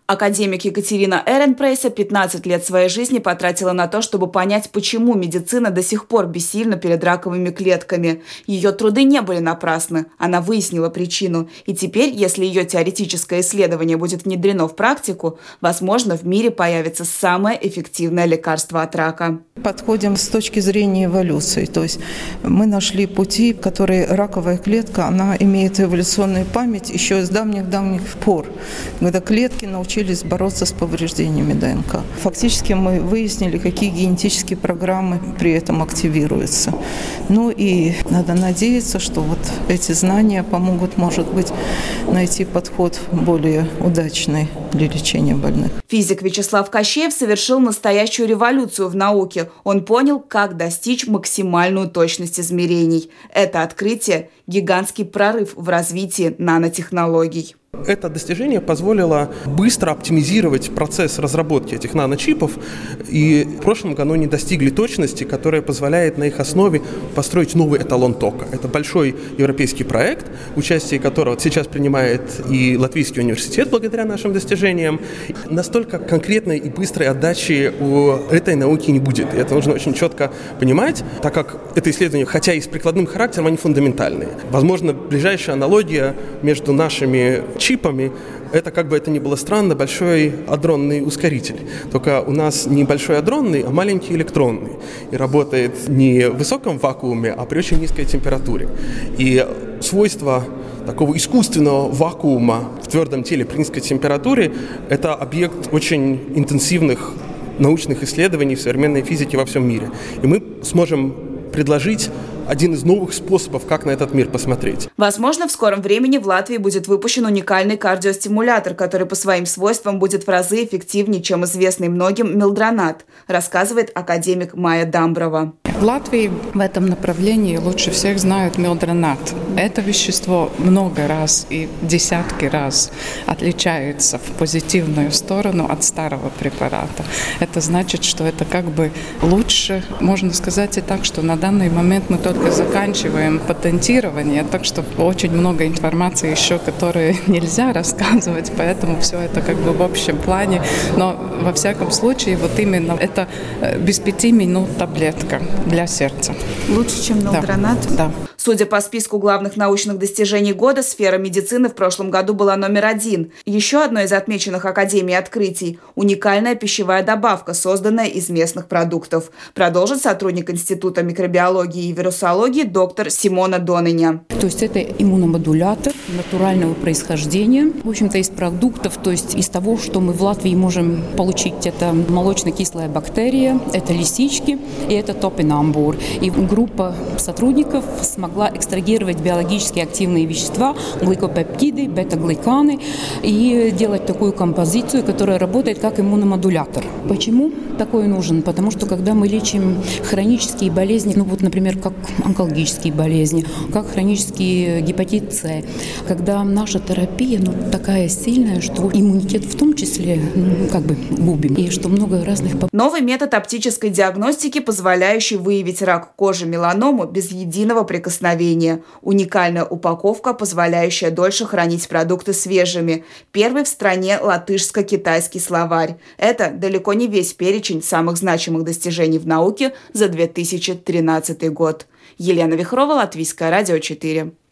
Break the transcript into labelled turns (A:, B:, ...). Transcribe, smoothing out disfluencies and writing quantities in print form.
A: Академик Екатерина Эренпрейса 15 лет своей жизни потратила на то, чтобы понять, почему медицина до сих пор бессильна перед раковыми клетками. Ее труды не были напрасны. Она выяснила причину. И теперь, если ее теоретическое исследование будет внедрено в практику, возможно, в мире появится самое эффективное лекарство от рака.
B: Подходим с точки зрения эволюции. То есть мы нашли пути, которые раковая клетка, она имеет эволюционную память еще с давних-давних пор, когда клетки научились бороться с повреждениями ДНК. Фактически мы выяснили, какие генетические программы при этом активируются. Ну и надо надеяться, что вот эти знания помогут, может быть, найти подход более удачный для лечения больных.
A: Физик Вячеслав Кощеев совершил настоящую революцию в науке. Он понял, как достичь максимальную точность измерений. Это открытие – гигантский прорыв в развитии нанотехнологий.
C: Это достижение позволило быстро оптимизировать процесс разработки этих наночипов, и в прошлом году они достигли точности, которая позволяет на их основе построить новый эталон тока. Это большой европейский проект, участие которого сейчас принимает и Латвийский университет благодаря нашим достижениям. Настолько конкретной и быстрой отдачи у этой науки не будет. И это нужно очень четко понимать, так как это исследование, хотя и с прикладным характером, они фундаментальные. Возможно, ближайшая аналогия между нашими чипами – это, как бы это ни было странно, большой адронный ускоритель. Только у нас не большой адронный, а маленький электронный. И работает не в высоком вакууме, а при очень низкой температуре. И свойства такого искусственного вакуума в твердом теле при низкой температуре – это объект очень интенсивных научных исследований в современной физике во всем мире. И мы сможем предложить один из новых способов, как на этот мир посмотреть.
A: Возможно, в скором времени в Латвии будет выпущен уникальный кардиостимулятор, который по своим свойствам будет в разы эффективнее, чем известный многим мелдронат, рассказывает академик Майя Дамброва.
D: В Латвии в этом направлении лучше всех знают мелдронат. Это вещество много раз и десятки раз отличается в позитивную сторону от старого препарата. Это значит, что это как бы лучше, можно сказать и так, что на данный момент мы только заканчиваем патентирование, так что очень много информации еще, которую нельзя рассказывать, поэтому все это как бы в общем плане. Но во всяком случае, вот именно это без 5 минут таблетка для сердца.
A: Лучше, чем мелдронат?
D: Да.
A: Судя по списку главных научных достижений года, сфера медицины в прошлом году была номер 1. Еще одно из отмеченных Академией открытий – уникальная пищевая добавка, созданная из местных продуктов. Продолжит сотрудник Института микробиологии и вирусологии доктор Симона Доненя.
E: То есть это иммуномодулятор натурального происхождения. В общем-то, из продуктов, то есть из того, что мы в Латвии можем получить. Это молочно-кислая бактерия, это лисички и это топинамбур. И группа сотрудников смогла экстрагировать биологически активные вещества, гликопептиды, бета-гликаны и делать такую композицию, которая работает как иммуномодулятор. Почему такой нужен? Потому что когда мы лечим хронические болезни, например, как онкологические болезни, как хронический гепатит С, когда наша терапия такая сильная, что иммунитет в том числе губим, и что много разных...
A: Новый метод оптической диагностики, позволяющий выявить рак кожи, меланому без единого прикосновения. Уникальная упаковка, позволяющая дольше хранить продукты свежими. Первый в стране латышско-китайский словарь. Это далеко не весь перечень самых значимых достижений в науке за 2013 год. Елена Вихрова, Латвийское радио 4.